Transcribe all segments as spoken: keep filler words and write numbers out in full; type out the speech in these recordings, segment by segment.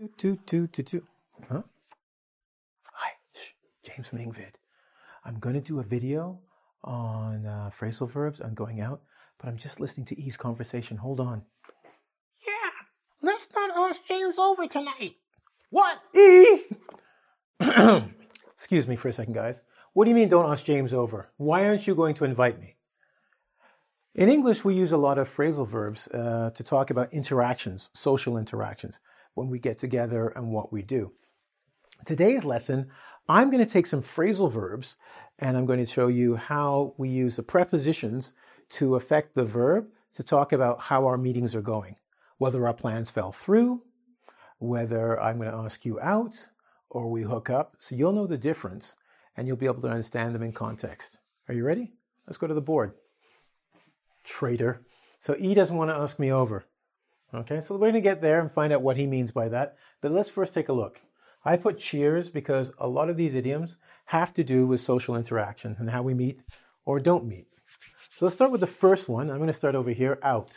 Two, two, two, two. Huh? Hi, Shh. James from Ingvid. I'm going to do a video on uh, phrasal verbs on going out, but I'm just listening to E's conversation. Hold on. Yeah, let's not ask James over tonight. What? E? Excuse me for a second, guys. What do you mean don't ask James over? Why aren't you going to invite me? In English, we use a lot of phrasal verbs uh, to talk about interactions, social interactions, when we get together and what we do. Today's lesson, I'm going to take some phrasal verbs and I'm going to show you how we use the prepositions to affect the verb to talk about how our meetings are going, whether our plans fell through, whether I'm going to ask you out or we hook up. So you'll know the difference and you'll be able to understand them in context. Are you ready? Let's go to the board. Traitor. So E doesn't want to ask me over. Okay, so we're going to get there and find out what he means by that. But let's first take a look. I put cheers because a lot of these idioms have to do with social interaction and how we meet or don't meet. So let's start with the first one. I'm going to start over here, out.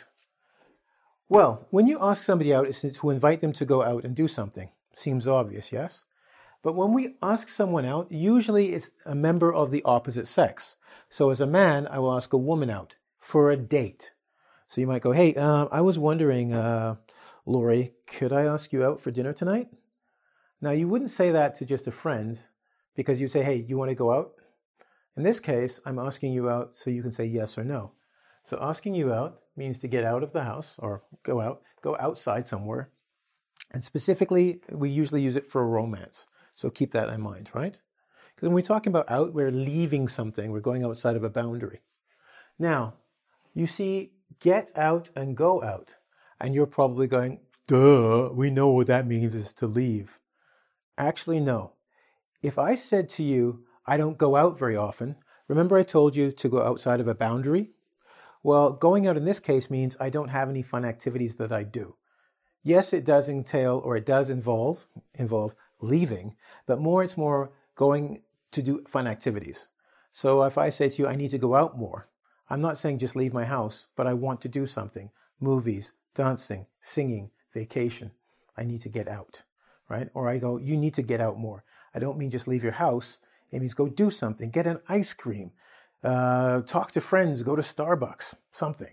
Well, when you ask somebody out, it's to invite them to go out and do something. Seems obvious, yes? But when we ask someone out, usually it's a member of the opposite sex. So as a man, I will ask a woman out for a date. So you might go, hey, uh, I was wondering, uh, Lori, could I ask you out for dinner tonight? Now, you wouldn't say that to just a friend because you'd say, hey, you want to go out? In this case, I'm asking you out so you can say yes or no. So asking you out means to get out of the house or go out, go outside somewhere. And specifically, we usually use it for a romance. So keep that in mind, right? Because when we're talking about out, we're leaving something. We're going outside of a boundary. Now, you see, get out and go out. And you're probably going, duh, we know what that means is to leave. Actually, no. If I said to you, I don't go out very often, remember I told you to go outside of a boundary? Well, going out in this case means I don't have any fun activities that I do. Yes, it does entail or it does involve, involve leaving, but more it's more going to do fun activities. So if I say to you, I need to go out more, I'm not saying just leave my house, but I want to do something. Movies, dancing, singing, vacation. I need to get out, right? Or I go, you need to get out more. I don't mean just leave your house. It means go do something, get an ice cream, uh, talk to friends, go to Starbucks, something.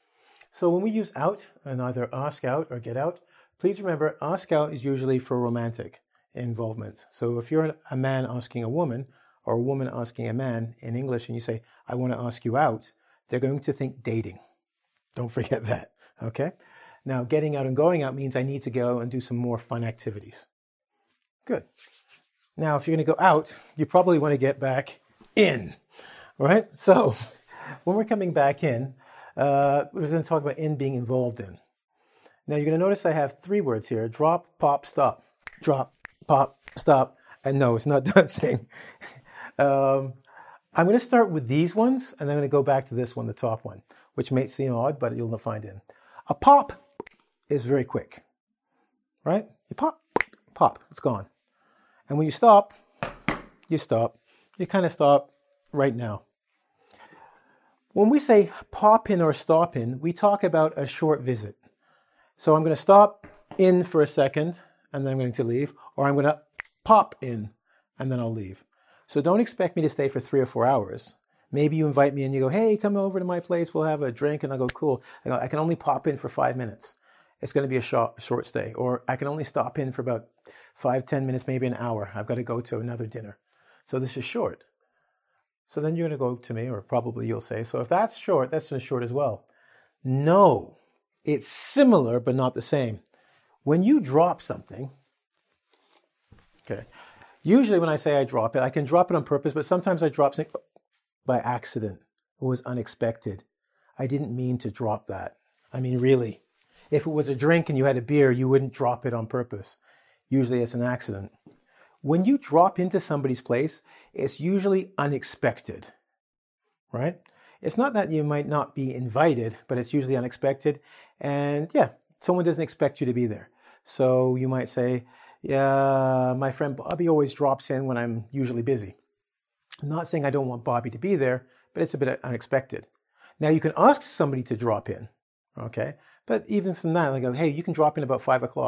So when we use out and either ask out or get out, please remember ask out is usually for romantic involvement. So if you're a man asking a woman or a woman asking a man in English and you say, I want to ask you out, they're going to think dating. Don't forget that, okay? Now, getting out and going out means I need to go and do some more fun activities. Good. Now, if you're going to go out, you probably want to get back in, right? So when we're coming back in, uh, we're going to talk about in being involved in. Now, you're going to notice I have three words here, drop, pop, stop. Drop, pop, stop. And no, it's not dancing. um, I'm going to start with these ones, and then I'm going to go back to this one, the top one, which may seem odd, but you'll find in. A pop is very quick, right? You pop, pop, it's gone. And when you stop, you stop. You kind of stop right now. When we say pop in or stop in, we talk about a short visit. So I'm going to stop in for a second, and then I'm going to leave, or I'm going to pop in, and then I'll leave. So don't expect me to stay for three or four hours. Maybe you invite me and you go, hey, come over to my place, we'll have a drink, and I'll go, cool. I go, I can only pop in for five minutes. It's going to be a short, short stay. Or I can only stop in for about five, ten minutes, maybe an hour. I've got to go to another dinner. So this is short. So then you're going to go to me, or probably you'll say, so if that's short, that's short as well. No, it's similar, but not the same. When you drop something, okay, usually when I say I drop it, I can drop it on purpose, but sometimes I drop something by accident. It was unexpected. I didn't mean to drop that. I mean, really. If it was a drink and you had a beer, you wouldn't drop it on purpose. Usually it's an accident. When you drop into somebody's place, it's usually unexpected, right? It's not that you might not be invited, but it's usually unexpected. And yeah, someone doesn't expect you to be there. So you might say, yeah, my friend Bobby always drops in when I'm usually busy. I'm not saying I don't want Bobby to be there, but it's a bit unexpected. Now you can ask somebody to drop in, okay? But even from that, I go, hey, you can drop in about five o'clock.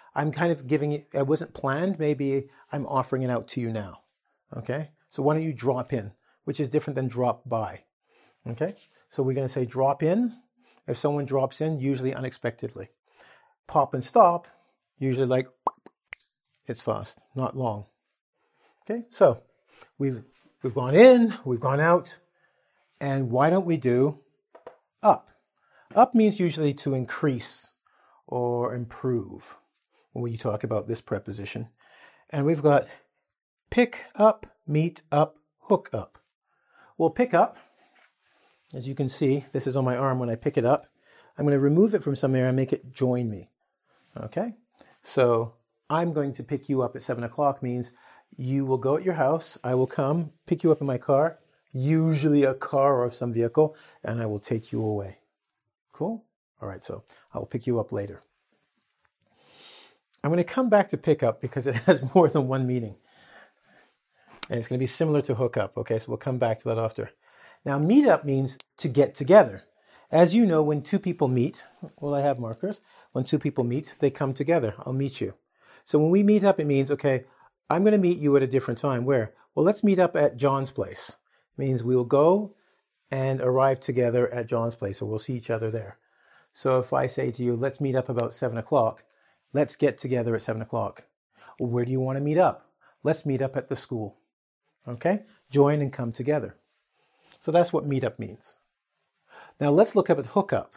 I'm kind of giving it, it wasn't planned. Maybe I'm offering it out to you now. Okay? So why don't you drop in, which is different than drop by. Okay? So we're going to say drop in. If someone drops in, usually unexpectedly. Pop and stop, usually like it's fast, not long. Okay? So we've we've gone in, we've gone out, and why don't we do up? Up means usually to increase or improve when you talk about this preposition. And we've got pick up, meet up, hook up. Well, pick up, as you can see, this is on my arm when I pick it up. I'm going to remove it from somewhere and make it join me. Okay? So I'm going to pick you up at seven o'clock means you will go at your house, I will come, pick you up in my car, usually a car or some vehicle, and I will take you away. Cool? All right, so I'll pick you up later. I'm going to come back to pick up because it has more than one meaning. And it's going to be similar to hook up. Okay, so we'll come back to that after. Now, meet up means to get together. As you know, when two people meet, well, I have markers. When two people meet, they come together. I'll meet you. So when we meet up, it means, okay, I'm going to meet you at a different time. Where? Well, let's meet up at John's place. It means we will go and arrive together at John's place, or we'll see each other there. So if I say to you, let's meet up about seven o'clock, let's get together at seven o'clock. Well, where do you want to meet up? Let's meet up at the school. Okay? Join and come together. So that's what meet up means. Now let's look up at hook up.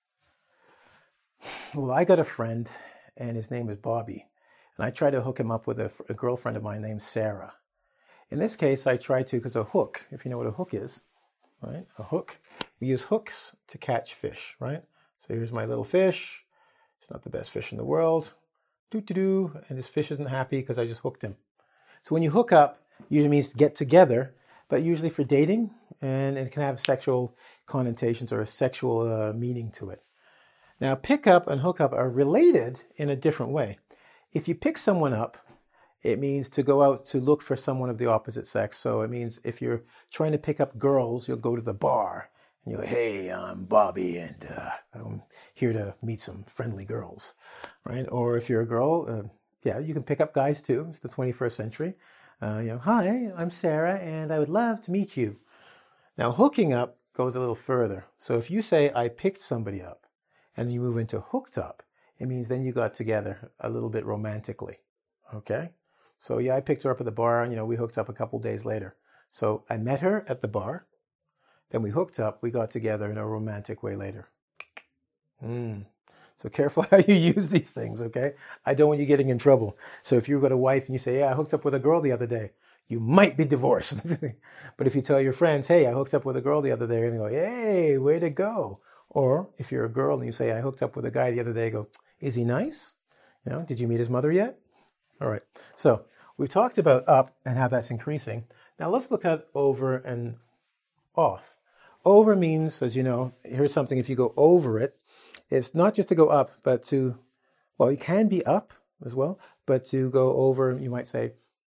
Well, I got a friend, and his name is Bobby. And I tried to hook him up with a, a girlfriend of mine named Sarah. In this case, I tried to, because a hook, if you know what a hook is, right? A hook. We use hooks to catch fish, right? So here's my little fish. It's not the best fish in the world. Doo-doo-doo. And this fish isn't happy because I just hooked him. So when you hook up, usually means to get together, but usually for dating, and it can have sexual connotations or a sexual uh, meaning to it. Now, pick up and hook up are related in a different way. If you pick someone up, it means to go out to look for someone of the opposite sex. So it means if you're trying to pick up girls, you'll go to the bar and you're like, hey, I'm Bobby and uh, I'm here to meet some friendly girls, right? Or if you're a girl, uh, yeah, you can pick up guys too. It's the twenty-first century. Uh, you know, hi, I'm Sarah and I would love to meet you. Now, hooking up goes a little further. So if you say, I picked somebody up, and you move into hooked up, it means then you got together a little bit romantically, okay? So yeah, I picked her up at the bar, and you know, we hooked up a couple days later. So I met her at the bar, then we hooked up, we got together in a romantic way later. Mm. So careful how you use these things, okay? I don't want you getting in trouble. So if you've got a wife and you say, yeah, I hooked up with a girl the other day, you might be divorced. But if you tell your friends, hey, I hooked up with a girl the other day, and you go, hey, way to go. Or if you're a girl and you say, I hooked up with a guy the other day, go, is he nice? You know, did you meet his mother yet? All right. So we've talked about up and how that's increasing. Now let's look at over and off. Over means, as you know, here's something, if you go over it, it's not just to go up, but to, well, it can be up as well, but to go over, you might say,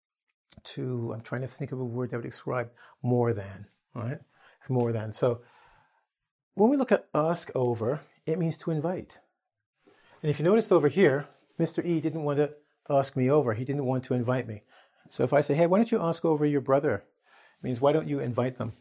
to, I'm trying to think of a word that would describe more than, all right? More than. So when we look at ask over, it means to invite. And if you noticed over here, Mister E didn't want to ask me over. He didn't want to invite me. So if I say, hey, why don't you ask over your brother? It means, why don't you invite them?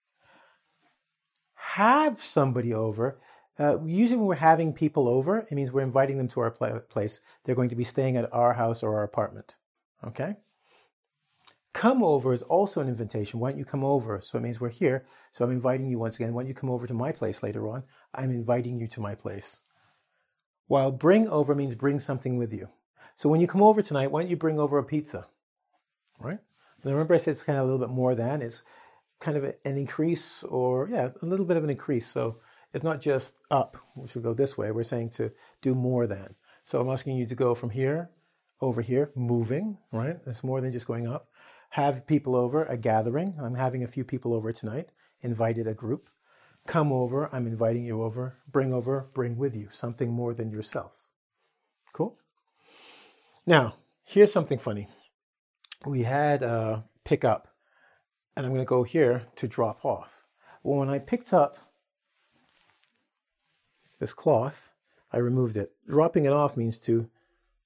Have somebody over. Uh, usually when we're having people over, it means we're inviting them to our pla- place. They're going to be staying at our house or our apartment. Okay? Come over is also an invitation. Why don't you come over? So it means we're here. So I'm inviting you once again. Why don't you come over to my place later on? I'm inviting you to my place. While bring over means bring something with you. So when you come over tonight, why don't you bring over a pizza? Right? Now remember I said it's kind of a little bit more than. It's kind of an increase or, yeah, a little bit of an increase. So it's not just up, which will go this way. We're saying to do more than. So I'm asking you to go from here, over here, moving, right? It's more than just going up. Have people over, a gathering. I'm having a few people over tonight. Invited a group. Come over, I'm inviting you over. Bring over, bring with you. Something more than yourself. Cool? Now, here's something funny. We had uh, pick up, and I'm going to go here to drop off. Well, when I picked up this cloth, I removed it. Dropping it off means to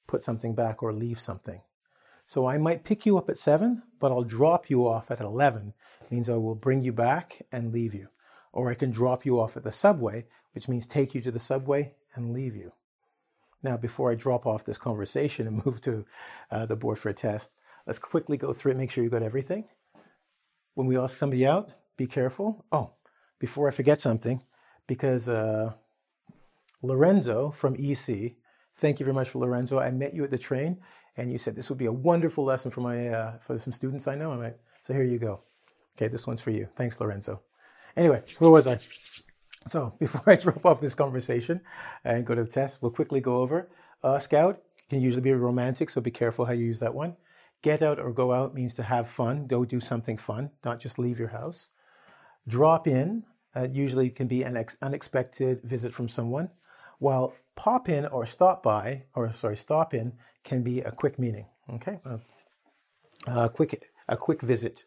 put something back or leave something. So I might pick you up at seven, but I'll drop you off at eleven. It means I will bring you back and leave you. Or I can drop you off at the subway, which means take you to the subway and leave you. Now, before I drop off this conversation and move to uh, the board for a test, let's quickly go through it, make sure you got everything. When we ask somebody out, be careful. Oh, before I forget something, because uh, Lorenzo from E C, thank you very much for Lorenzo. I met you at the train, and you said this would be a wonderful lesson for my uh, for some students I know. I'm like, so here you go. Okay, this one's for you. Thanks, Lorenzo. Anyway, where was I? So before I drop off this conversation and go to the test, we'll quickly go over. Uh, scout can usually be romantic, so be careful how you use that one. Get out or go out means to have fun. Go do something fun, not just leave your house. Drop in uh, usually can be an ex- unexpected visit from someone, while pop in or stop by, or sorry, stop in can be a quick meeting. Okay, uh, a quick a quick visit.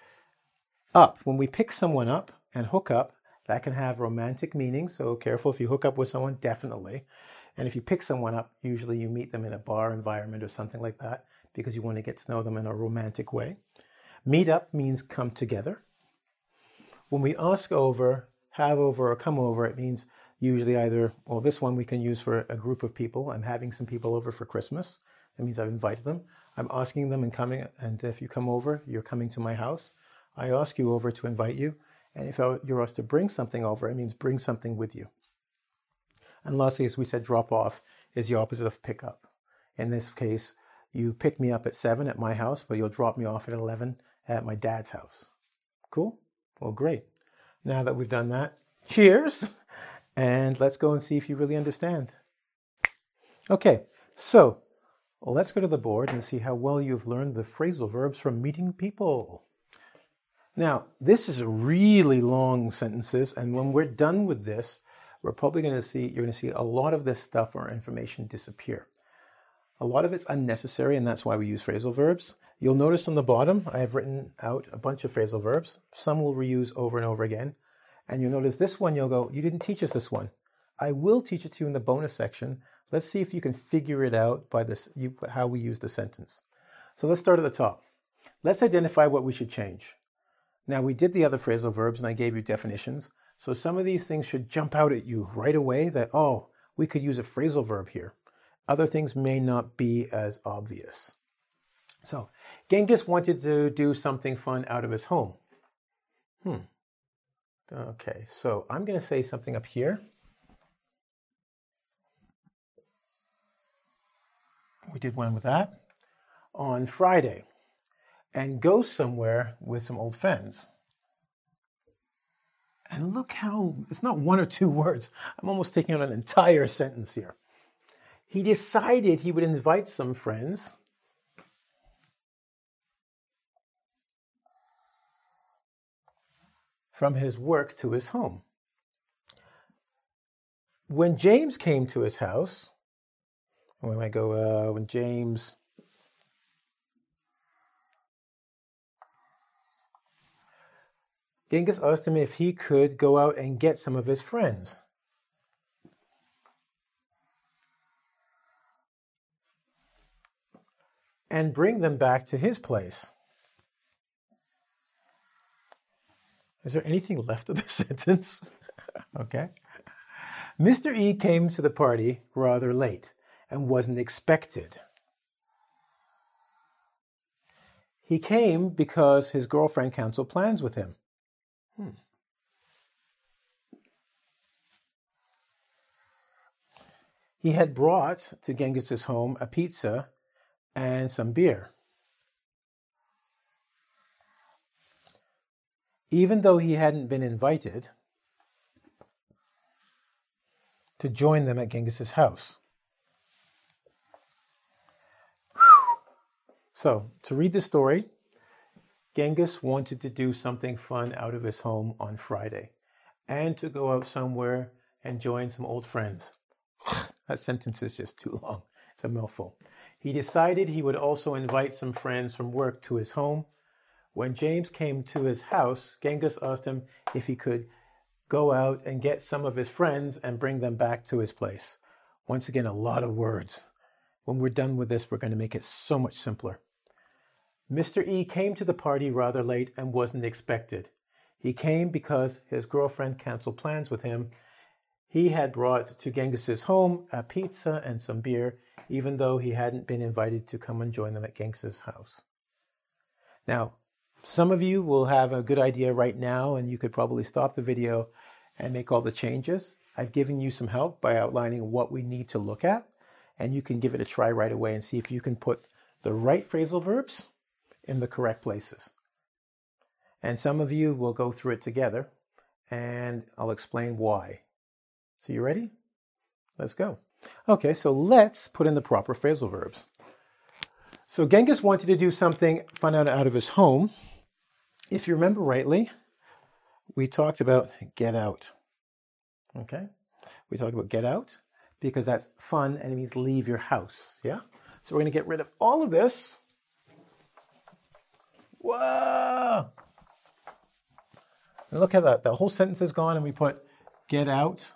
Up, when we pick someone up and hook up, that can have romantic meaning. So careful if you hook up with someone, definitely. And if you pick someone up, usually you meet them in a bar environment or something like that because you want to get to know them in a romantic way. Meet up means come together. When we ask over, have over, or come over, it means usually either, well, this one we can use for a group of people. I'm having some people over for Christmas. That means I've invited them. I'm asking them and coming, and if you come over, you're coming to my house. I ask you over to invite you. And if you're asked to bring something over, it means bring something with you. And lastly, as we said, drop off is the opposite of pick up. In this case, you pick me up at seven at my house, but you'll drop me off at eleven at my dad's house. Cool? Well, great. Now that we've done that, cheers. And let's go and see if you really understand. Okay, so let's go to the board and see how well you've learned the phrasal verbs from meeting people. Now, this is a really long sentences, and when we're done with this, we're probably going to see, you're going to see a lot of this stuff or information disappear. A lot of it's unnecessary, and that's why we use phrasal verbs. You'll notice on the bottom, I have written out a bunch of phrasal verbs. Some we'll reuse over and over again. And you'll notice this one, you'll go, you didn't teach us this one. I will teach it to you in the bonus section. Let's see if you can figure it out by this, you, how we use the sentence. So let's start at the top. Let's identify what we should change. Now, we did the other phrasal verbs, and I gave you definitions. So some of these things should jump out at you right away that, oh, we could use a phrasal verb here. Other things may not be as obvious. So, Genghis wanted to do something fun out of his home. Hmm. Okay, so I'm going to say something up here. We did one with that. On Friday. And go somewhere with some old friends. And look how, it's not one or two words. I'm almost taking on an entire sentence here. He decided he would invite some friends from his work to his home. When James came to his house, we might go, uh, when James... Genghis asked him if he could go out and get some of his friends. And bring them back to his place. Is there anything left of this sentence? Okay. Mister E came to the party rather late and wasn't expected. He came because his girlfriend canceled plans with him. Hmm. He had brought to Genghis's home a pizza and some beer. Even though he hadn't been invited to join them at Genghis's house. So, to read the story, Genghis wanted to do something fun out of his home on Friday and to go out somewhere and join some old friends. That sentence is just too long. It's a mouthful. He decided he would also invite some friends from work to his home. When James came to his house, Genghis asked him if he could go out and get some of his friends and bring them back to his place. Once again, a lot of words. When we're done with this, we're going to make it so much simpler. Mister E came to the party rather late and wasn't expected. He came because his girlfriend canceled plans with him. He had brought to Genghis's home a pizza and some beer, even though he hadn't been invited to come and join them at Genghis's house. Now, some of you will have a good idea right now, and you could probably stop the video and make all the changes. I've given you some help by outlining what we need to look at, and you can give it a try right away and see if you can put the right phrasal verbs in the correct places. And some of you will go through it together, and I'll explain why. So you ready? Let's go. Okay, so let's put in the proper phrasal verbs. So Genghis wanted to do something fun out, out of his home. If you remember rightly, we talked about get out. Okay? We talked about get out because that's fun and it means leave your house. Yeah? So we're going to get rid of all of this. Whoa! And look at that. The whole sentence is gone and we put get out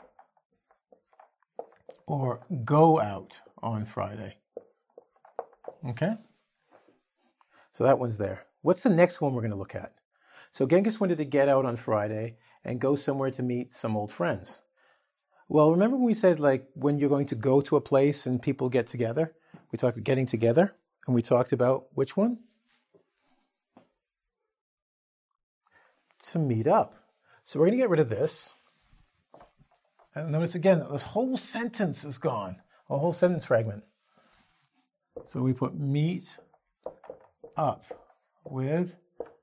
or go out on Friday. Okay? So that one's there. What's the next one we're going to look at? So Genghis wanted to get out on Friday and go somewhere to meet some old friends. Well, remember when we said like when you're going to go to a place and people get together? We talked about getting together and we talked about which one? To meet up. So we're going to get rid of this. And notice again, this whole sentence is gone. A whole sentence fragment. So we put meet up with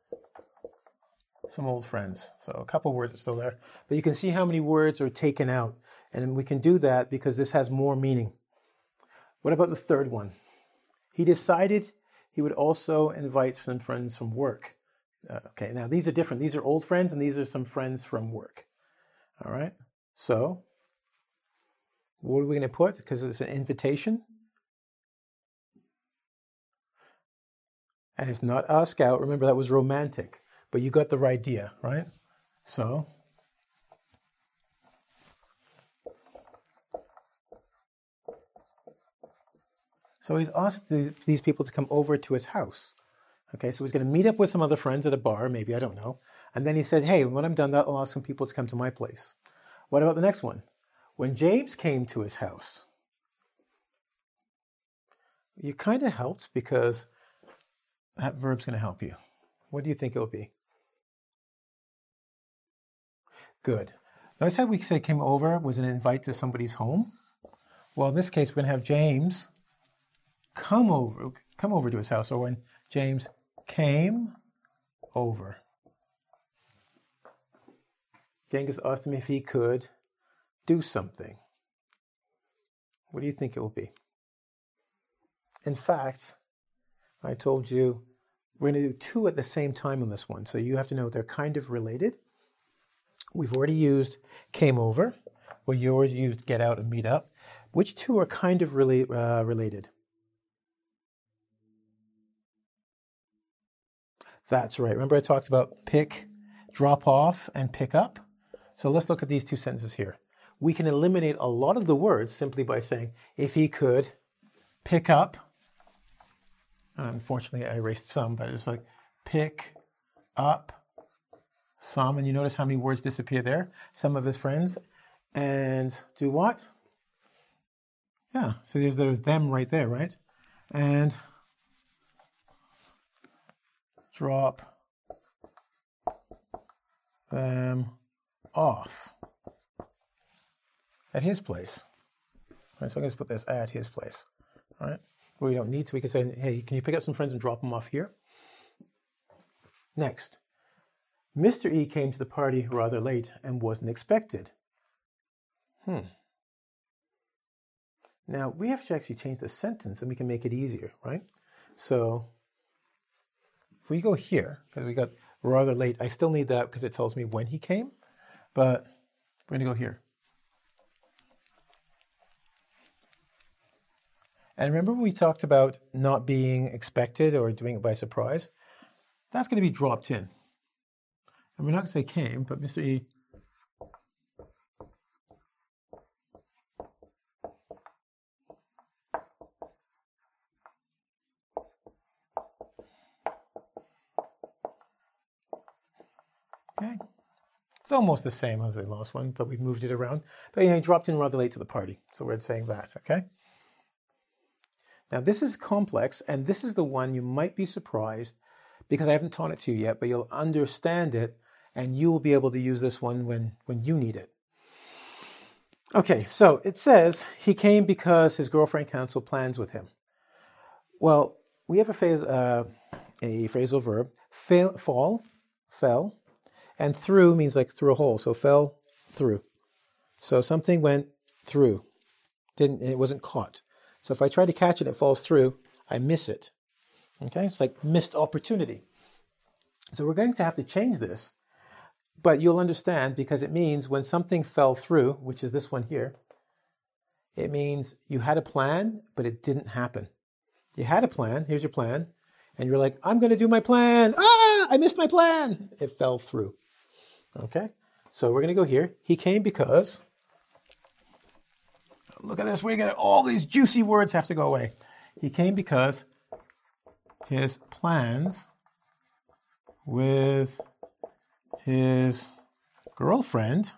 some old friends. So a couple words are still there. But you can see how many words are taken out. And we can do that because this has more meaning. What about the third one? He decided he would also invite some friends from work. Uh, okay, now these are different. These are old friends and these are some friends from work. All right, so what are we going to put? Because it's an invitation. And it's not a scout. Remember, that was romantic. But you got the idea, right? So, so he's asked these, these people to come over to his house. Okay, so he's going to meet up with some other friends at a bar, maybe, I don't know. And then he said, hey, when I'm done, I'll ask some people to come to my place. What about the next one? When James came to his house, you kind of helped because that verb's going to help you. What do you think it will be? Good. Notice how we said came over was an invite to somebody's home? Well, in this case, we're going to have James come over, come over to his house, or when James came over. Genghis asked him if he could do something. What do you think it will be? In fact, I told you we're going to do two at the same time on this one, so you have to know they're kind of related. We've already used came over. Well, you always used get out and meet up. Which two are kind of really, uh, related? That's right. Remember I talked about pick, drop off, and pick up? So let's look at these two sentences here. We can eliminate a lot of the words simply by saying, if he could pick up. Unfortunately, I erased some, but it's like pick up some. And you notice how many words disappear there? Some of his friends. And do what? Yeah, so there's, there's them right there, right? And drop them off at his place. All right, so I'm going to put this at his place. All right. Well, we don't need to. We can say, hey, can you pick up some friends and drop them off here? Next. Mister E came to the party rather late and wasn't expected. Hmm. Now, we have to actually change the sentence and we can make it easier, right? So, if we go here, because we got rather late, I still need that because it tells me when he came, but we're going to go here. And remember we talked about not being expected or doing it by surprise? That's going to be dropped in. And we're not going to say came, but Mister E Okay. It's almost the same as the last one, but we moved it around. But you know, he dropped in rather late to the party. So we're saying that, okay? Now this is complex, and this is the one you might be surprised because I haven't taught it to you yet, but you'll understand it, and you will be able to use this one when, when you need it. Okay, so it says he came because his girlfriend canceled plans with him. Well, we have a, phase, uh, a phrasal verb, fail, fall, fell, and through means like through a hole, so fell through. So something went through, didn't, it wasn't caught. So if I try to catch it, it falls through, I miss it. Okay, it's like missed opportunity. So we're going to have to change this, but you'll understand because it means when something fell through, which is this one here, it means you had a plan, but it didn't happen. You had a plan, here's your plan, and you're like, I'm going to do my plan. Ah, I missed my plan. It fell through. Okay, so we're going to go here. He came because, look at this, we're going to, all these juicy words have to go away. He came because his plans with his girlfriend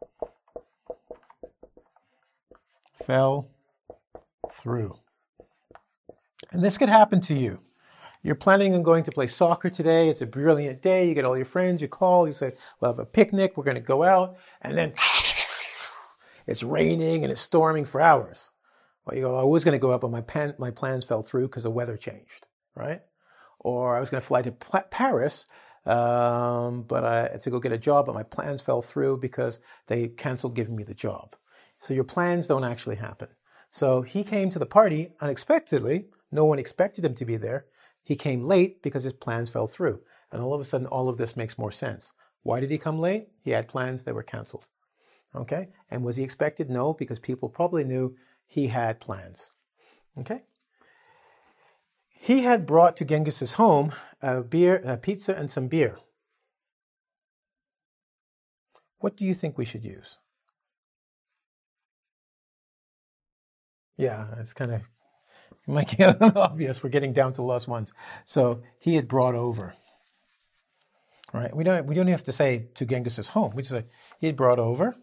fell through. And this could happen to you. You're planning on going to play soccer today. It's a brilliant day. You get all your friends. You call. You say, we'll have a picnic. We're going to go out. And then it's raining and it's storming for hours. Well, you go, I was going to go out, but my, pan, my plans fell through because the weather changed, right? Or I was going to fly to Paris, um, but I, to go get a job, but my plans fell through because they canceled giving me the job. So your plans don't actually happen. So he came to the party unexpectedly. No one expected him to be there. He came late because his plans fell through. And all of a sudden, all of this makes more sense. Why did he come late? He had plans that were canceled. Okay? And was he expected? No, because people probably knew he had plans. Okay? He had brought to Genghis's home a beer, a pizza, and some beer. What do you think we should use? Yeah, it's kind of, you might get obvious. We're getting down to the last ones. So he had brought over. Right? We don't we don't have to say to Genghis's home. We just say he had brought over.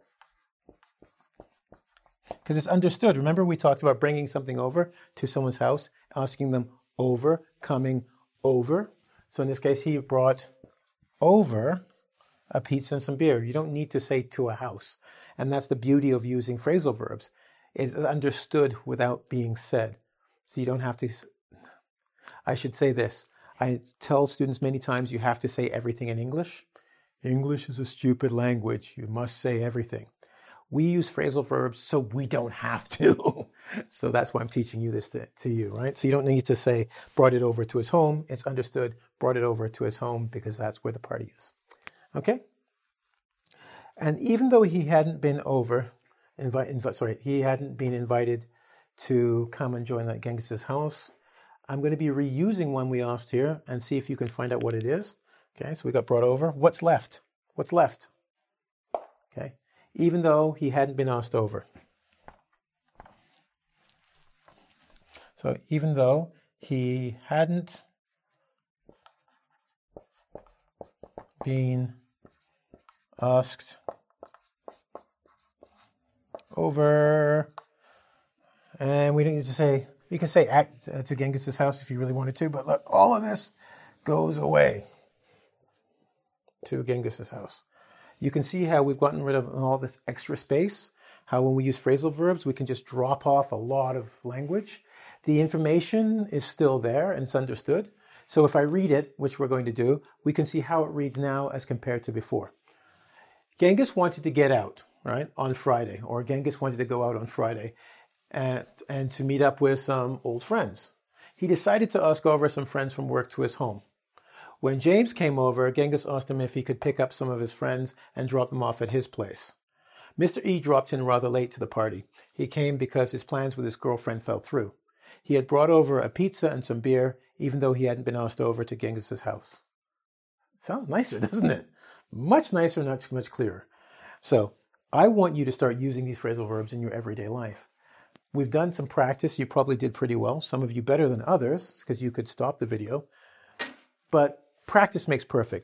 Because it's understood. Remember we talked about bringing something over to someone's house, asking them over, coming over. So in this case, he brought over a pizza and some beer. You don't need to say to a house. And that's the beauty of using phrasal verbs. It's understood without being said. So you don't have to, I should say this. I tell students many times you have to say everything in English. English is a stupid language. You must say everything. We use phrasal verbs so we don't have to. So that's why I'm teaching you this to, to you, right? So you don't need to say, brought it over to his home. It's understood, brought it over to his home because that's where the party is. Okay? And even though he hadn't been over, invite, invite, sorry, he hadn't been invited to come and join at Genghis's house, I'm going to be reusing one we asked here and see if you can find out what it is. Okay, so we got brought over. What's left? What's left? Okay, even though he hadn't been asked over. So even though he hadn't been asked over, and we don't need to say, you can say at to Genghis's house if you really wanted to, but look, all of this goes away to Genghis's house. You can see how we've gotten rid of all this extra space, how when we use phrasal verbs, we can just drop off a lot of language. The information is still there and it's understood. So if I read it, which we're going to do, we can see how it reads now as compared to before. Genghis wanted to get out, right, on Friday, or Genghis wanted to go out on Friday and, and to meet up with some old friends. He decided to ask over some friends from work to his home. When James came over, Genghis asked him if he could pick up some of his friends and drop them off at his place. Mister E dropped in rather late to the party. He came because his plans with his girlfriend fell through. He had brought over a pizza and some beer, even though he hadn't been asked over to Genghis's house. Sounds nicer, doesn't it? Much nicer, much, much clearer. So I want you to start using these phrasal verbs in your everyday life. We've done some practice. You probably did pretty well. Some of you better than others because you could stop the video. But practice makes perfect.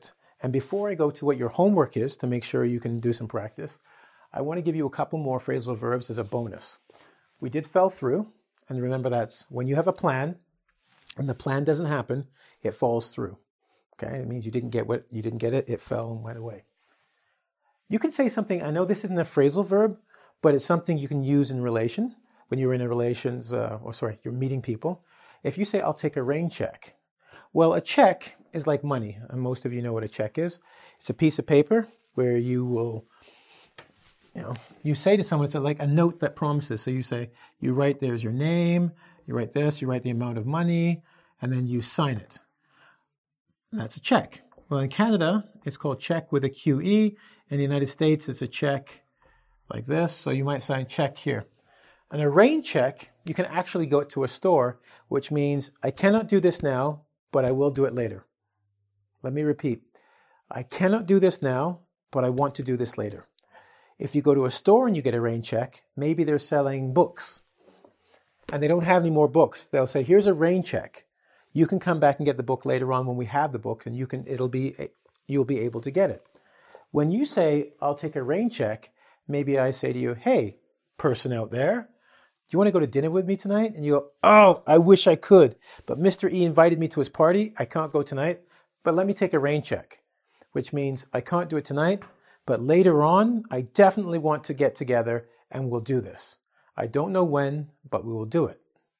And before I go to what your homework is to make sure you can do some practice, I want to give you a couple more phrasal verbs as a bonus. We did fell through, and remember that's when you have a plan and the plan doesn't happen, it falls through. Okay, it means you didn't get what you didn't get it, it fell and went away. You can say something, I know this isn't a phrasal verb, but it's something you can use in relation when you're in a relations, uh, or sorry, you're meeting people. If you say, I'll take a rain check. Well, a check is like money, and most of you know what a check is. It's a piece of paper where you will, you know, you say to someone, it's like a note that promises. So you say, you write, there's your name, you write this, you write the amount of money, and then you sign it. And that's a check. Well, in Canada, it's called check with a Q E. In the United States, it's a check like this. So you might sign check here. And a rain check, you can actually go to a store, which means I cannot do this now, but I will do it later. Let me repeat. I cannot do this now, but I want to do this later. If you go to a store and you get a rain check, maybe they're selling books and they don't have any more books. They'll say, here's a rain check. You can come back and get the book later on when we have the book, and you can, it'll be, you'll be able to get it. When you say, I'll take a rain check, maybe I say to you, hey, person out there, do you want to go to dinner with me tonight? And you go, oh, I wish I could, but Mister E invited me to his party. I can't go tonight, but let me take a rain check, which means I can't do it tonight, but later on, I definitely want to get together and we'll do this. I don't know when, but we will do it.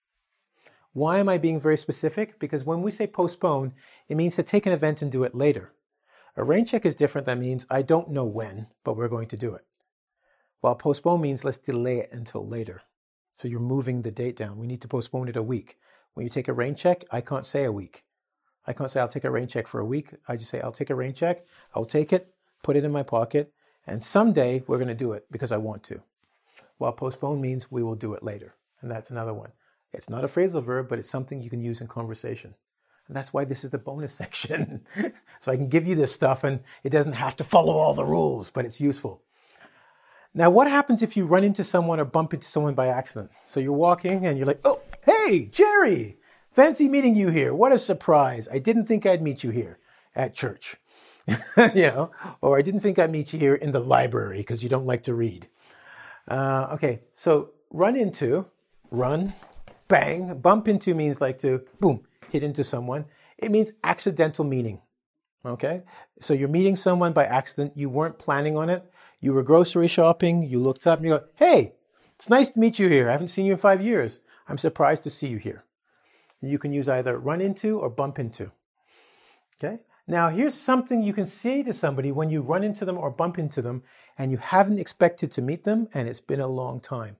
Why am I being very specific? Because when we say postpone, it means to take an event and do it later. A rain check is different. That means I don't know when, but we're going to do it. While postpone means let's delay it until later. So you're moving the date down. We need to postpone it a week. When you take a rain check, I can't say a week. I can't say I'll take a rain check for a week. I just say I'll take a rain check. I'll take it, put it in my pocket, and someday we're going to do it because I want to. While postpone means we will do it later. And that's another one. It's not a phrasal verb, but it's something you can use in conversation. And that's why this is the bonus section. So I can give you this stuff and it doesn't have to follow all the rules, but it's useful. Now, what happens if you run into someone or bump into someone by accident? So you're walking and you're like, oh, hey, Jerry, fancy meeting you here. What a surprise. I didn't think I'd meet you here at church. you know, or I didn't think I'd meet you here in the library because you don't like to read. Uh, okay, so run into, run, bang. Bump into means like to, boom, hit into someone. It means accidental meeting, okay? So you're meeting someone by accident. You weren't planning on it. You were grocery shopping. You looked up and you go, hey, it's nice to meet you here. I haven't seen you in five years. I'm surprised to see you here. You can use either run into or bump into, okay? Now, here's something you can say to somebody when you run into them or bump into them and you haven't expected to meet them and it's been a long time.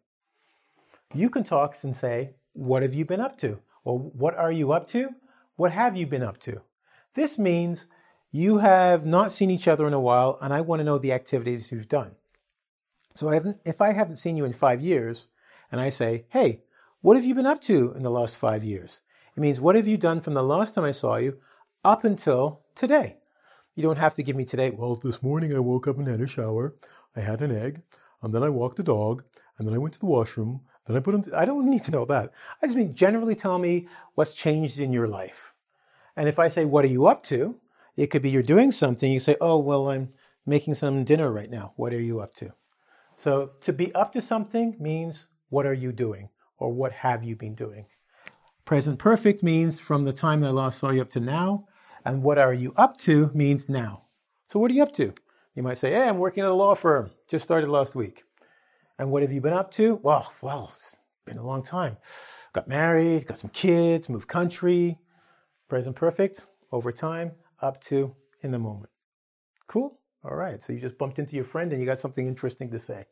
You can talk and say, what have you been up to? Or what are you up to? What have you been up to? This means you have not seen each other in a while and I want to know the activities you've done. So I haven't, if I haven't seen you in five years and I say, hey, what have you been up to in the last five years? It means what have you done from the last time I saw you up until today? You don't have to give me today. Well, this morning I woke up and had a shower. I had an egg, and then I walked the dog, and then I went to the washroom. Then I put on. Th- I don't need to know that. I just mean generally tell me what's changed in your life. And if I say, what are you up to? It could be you're doing something. You say, oh, well, I'm making some dinner right now. What are you up to? So to be up to something means what are you doing or what have you been doing? Present perfect means from the time that I last saw you up to now. And what are you up to means now. So what are you up to? You might say, hey, I'm working at a law firm. Just started last week. And what have you been up to? Well, well, it's been a long time. Got married, got some kids, moved country. Present perfect, over time, up to, in the moment. Cool? All right. So you just bumped into your friend and you got something interesting to say.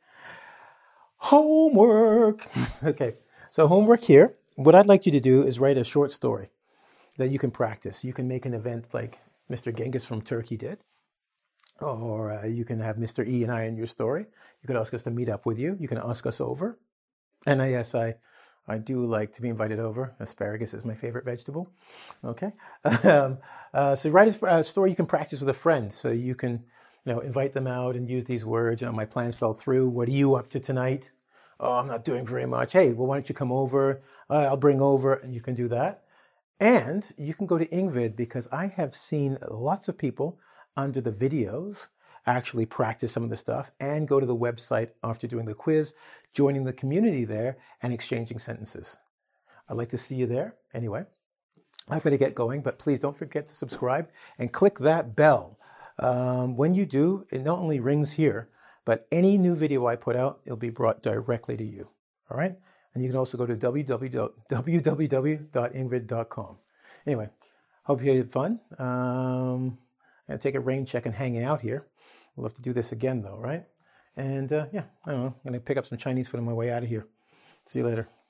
Homework. Okay. So homework here. What I'd like you to do is write a short story that you can practice. You can make an event like Mister Genghis from Turkey did. Or uh, you can have Mister E and I in your story. You could ask us to meet up with you. You can ask us over. And I, yes, I, I do like to be invited over. Asparagus is my favorite vegetable. Okay. um, uh, so write a, a story you can practice with a friend. So you can, you know, invite them out and use these words. You know, my plans fell through. What are you up to tonight? Oh, I'm not doing very much. Hey, well, why don't you come over? Uh, I'll bring over. And you can do that. And you can go to Engvid because I have seen lots of people under the videos, actually practice some of the stuff, and go to the website after doing the quiz, joining the community there, and exchanging sentences. I'd like to see you there. Anyway, I've got to get going, but please don't forget to subscribe and click that bell. Um, when you do, it not only rings here, but any new video I put out, it'll be brought directly to you. All right? And you can also go to w w w dot ingrid dot com. Anyway, hope you had fun. Um, I'm going to take a rain check and hang out here. We'll have to do this again, though, right? And uh, yeah, I don't know. I'm going to pick up some Chinese food on my way out of here. See you later.